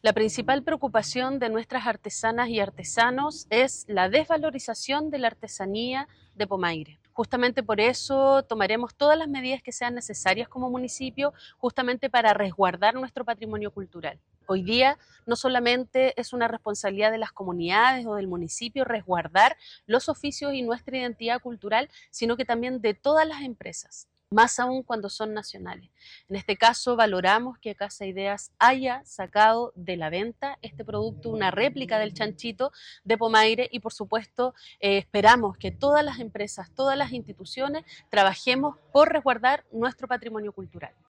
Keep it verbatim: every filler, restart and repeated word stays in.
La principal preocupación de nuestras artesanas y artesanos es la desvalorización de la artesanía de Pomaire. Justamente por eso tomaremos todas las medidas que sean necesarias como municipio, justamente para resguardar nuestro patrimonio cultural. Hoy día no solamente es una responsabilidad de las comunidades o del municipio resguardar los oficios y nuestra identidad cultural, sino que también de todas las empresas, más aún cuando son nacionales. En este caso, valoramos que Casa Ideas haya sacado de la venta este producto, una réplica del chanchito de Pomaire, y por supuesto eh, esperamos que todas las empresas, todas las instituciones trabajemos por resguardar nuestro patrimonio cultural.